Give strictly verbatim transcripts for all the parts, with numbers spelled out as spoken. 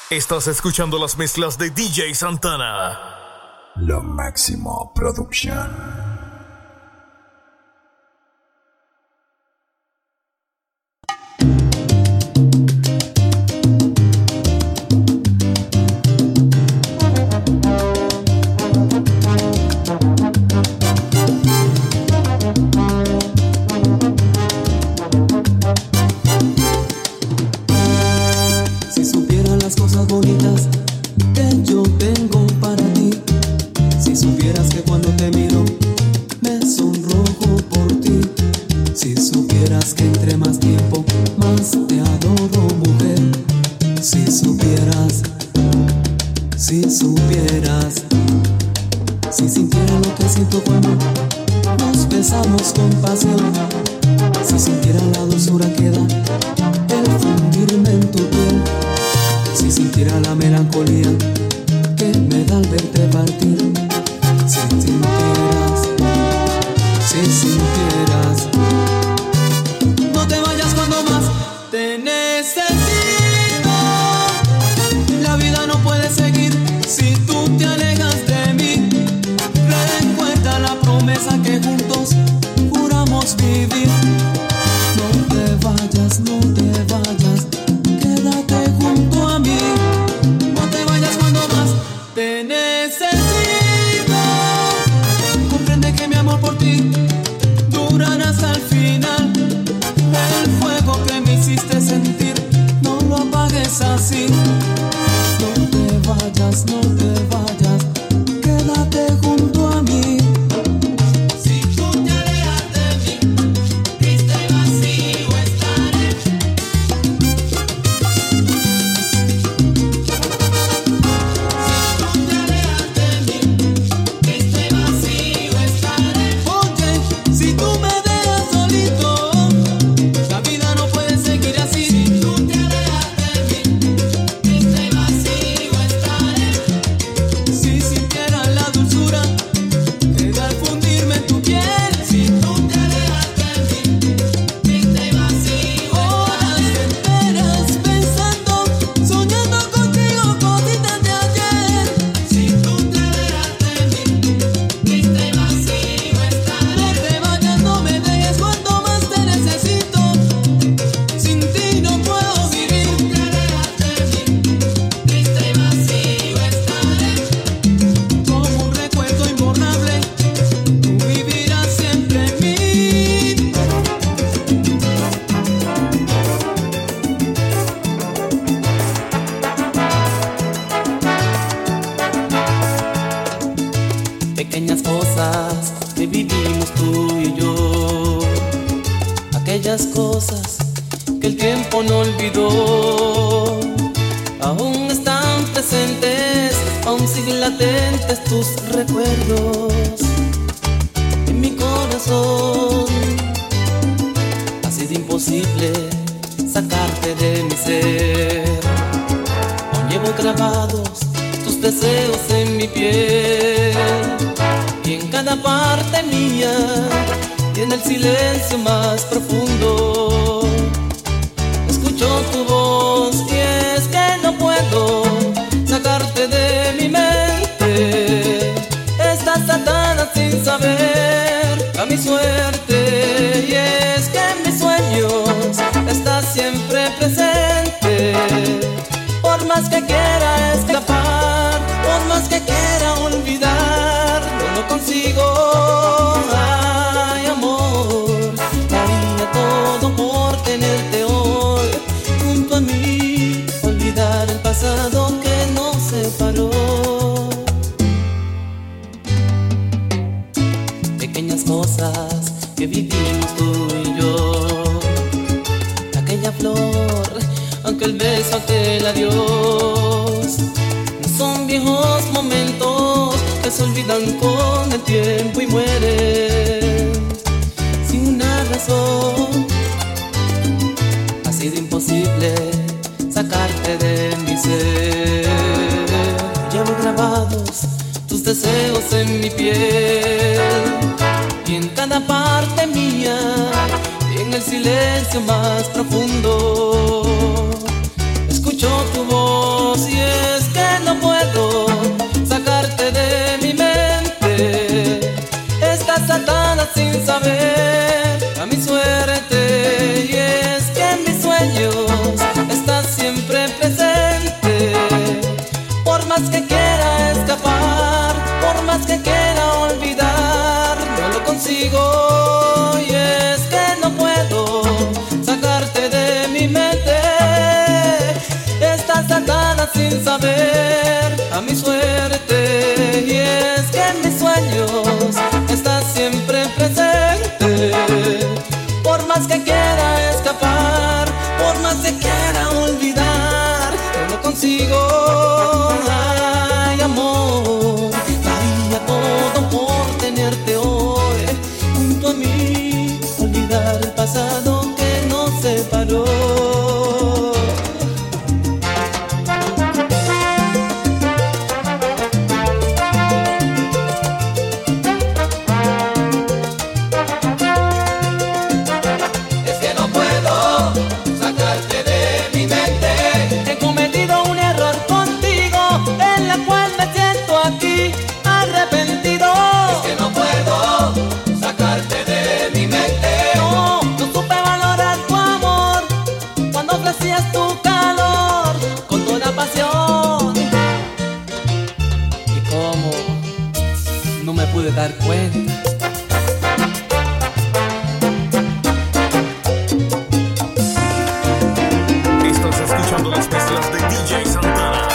Estás escuchando las mezclas de D J Santana. Lo Máximo Producción. Más profundo escucho tu voz y dar cuenta. Estás escuchando las mezclas de D J Santana.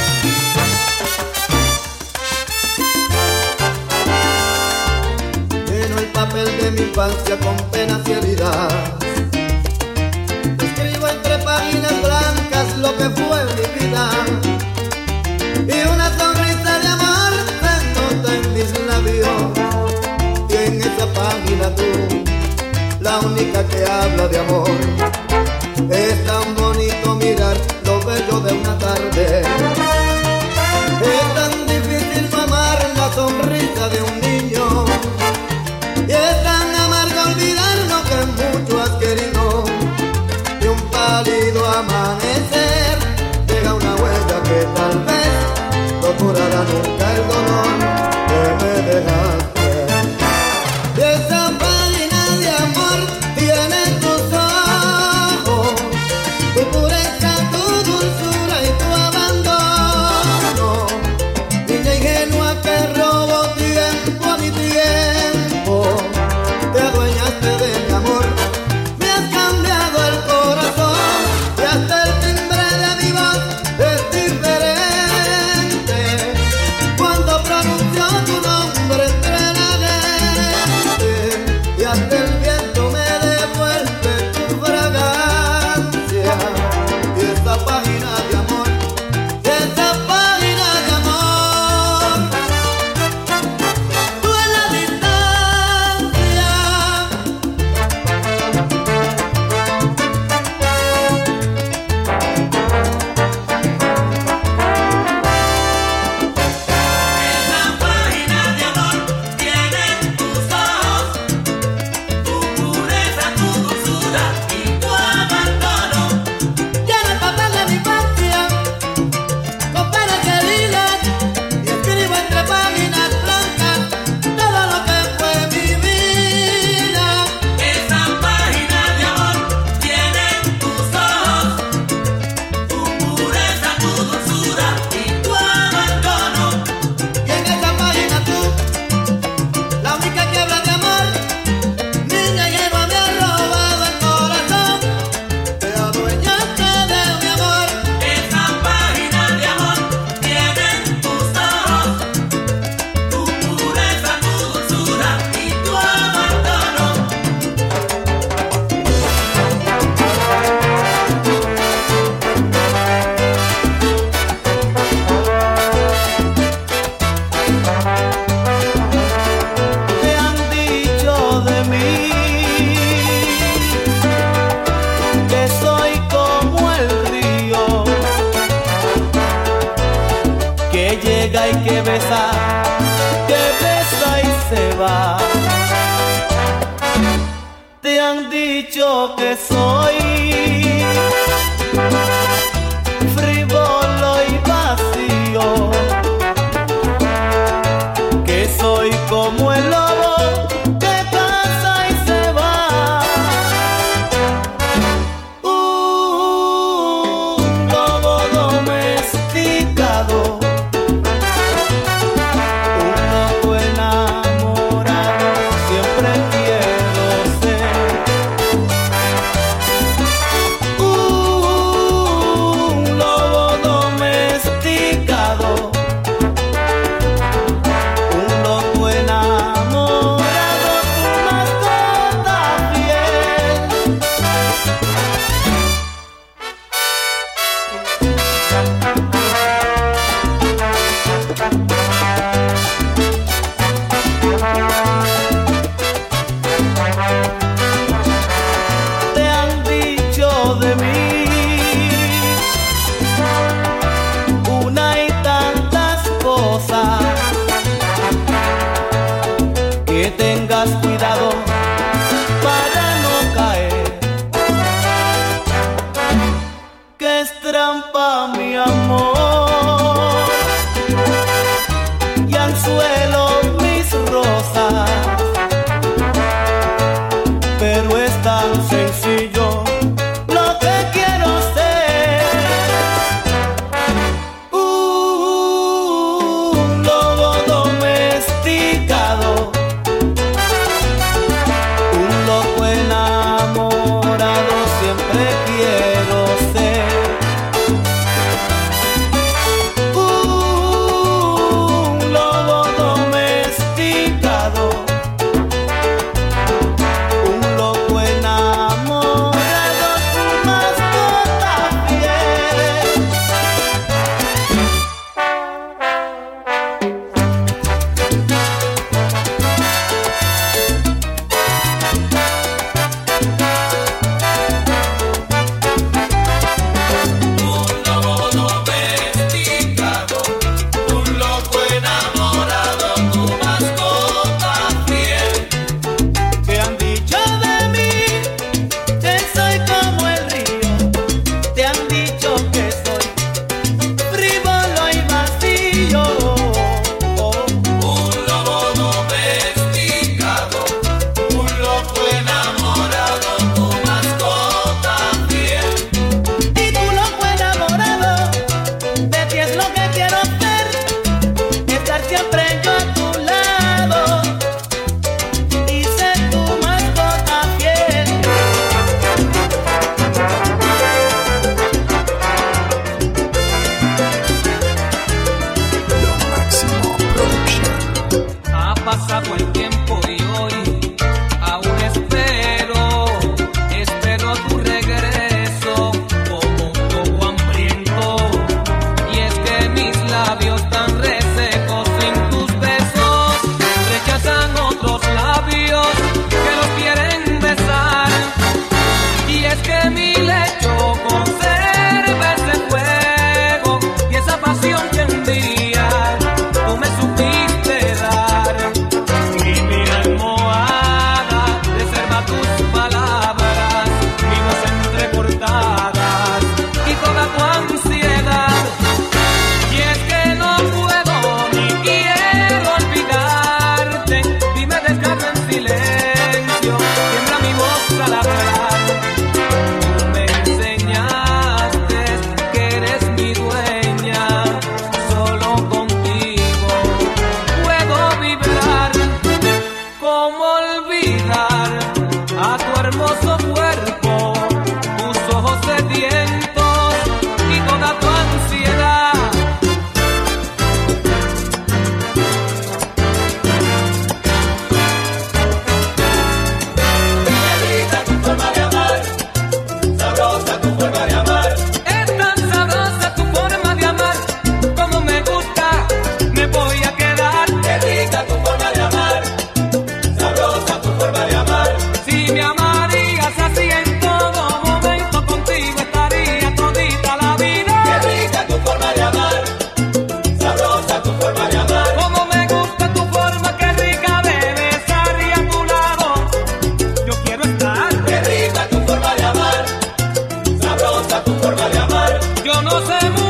Lleno el papel de mi infancia con pena y herida. Escribo entre páginas blancas lo que fue mi vida. Y una sonrisa de amor se nota en mis labios. Y en esa página tú, la única que habla de amor. Es tan bonito mirar lo bello de una tarde. Es tan difícil no amar la sonrisa de un niño. Y es tan amargo olvidar lo que mucho has querido. Y un pálido amanecer deja una huella que tal vez no curará nunca el dolor que me dejaste. Y esa página de amor tiene tus ojos, tu pureza, tu dulzura y tu abandono. Niña ingenua que robó tiempo a mi tiempo, te adueñaste de mi amor, me has cambiado el corazón y hasta el timbre de mi voz es diferente cuando pronuncio tu nombre entre la gente, y hasta el viento me devuelve tu fragancia. Y esta página de amor, esta página de amor, tú en la distancia. Esa página de amor tiene tus ojos, tu pureza, tu dulzura y tu abandono. Lleno el papel de mi infancia con pena querida y escribo entre páginas blancas todo lo que fue mi vida. Esa página de amor tiene tus ojos, tu pureza, tu dulzura y tu abandono. Y en esa página tú, la única que habla de amor, niña ingenua me ha robado el corazón, te adueñaste de mi amor. Esa página de amor tiene tus ojos, tu pureza, tu dulzura y tu abandono. Te han dicho de mí que soy como el río, que llega y que besa, que besa y se va. Te han dicho que soy frívolo y vacío, que soy como el lobo que caza y se va. Un lobo domesticado, un lobo enamorado, siempre quiero ser. Un lobo domesticado, un lobo enamorado, tu mascota fiel. Te han dicho de mí una y tantas cosas, que tengas cuidado para no caer, que es trampa mi amor y anzuelo mis rosas, pero es tan sencillo lo que quiero ser. Un lobo domesticado,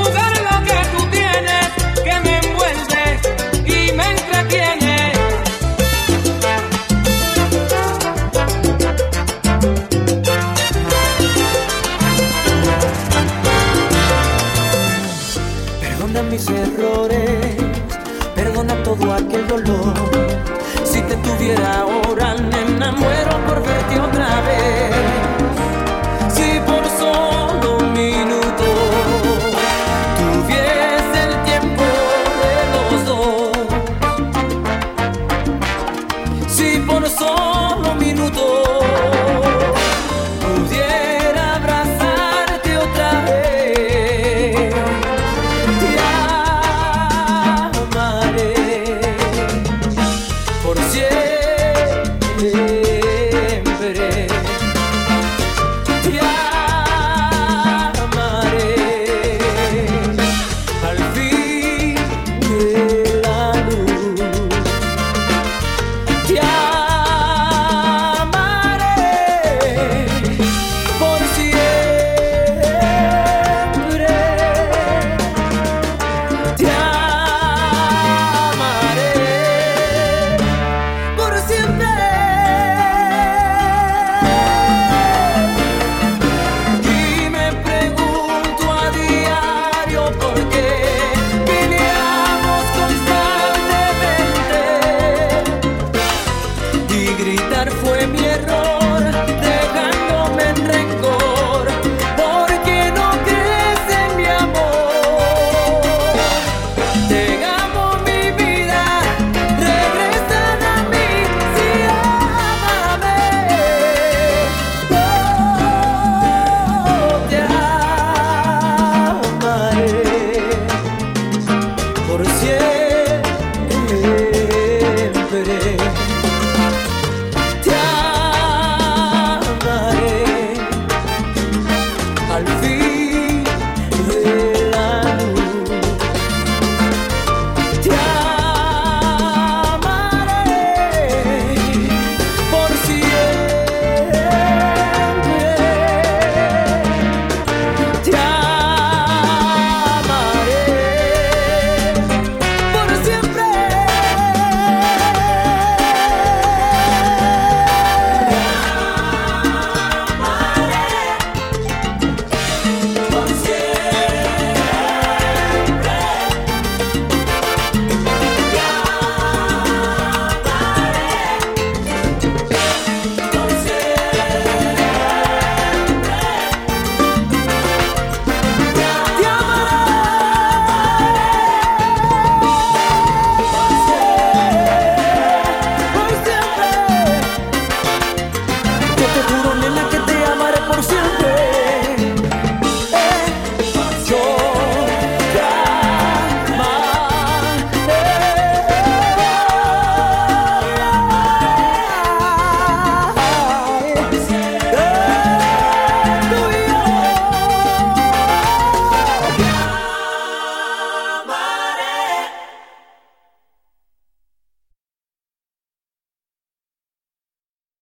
Mujer, lo que tú tienes que me envuelve y me entretiene. Perdona mis errores, perdona todo aquel dolor. Si te tuviera ahora, nena, muero por verte otra vez.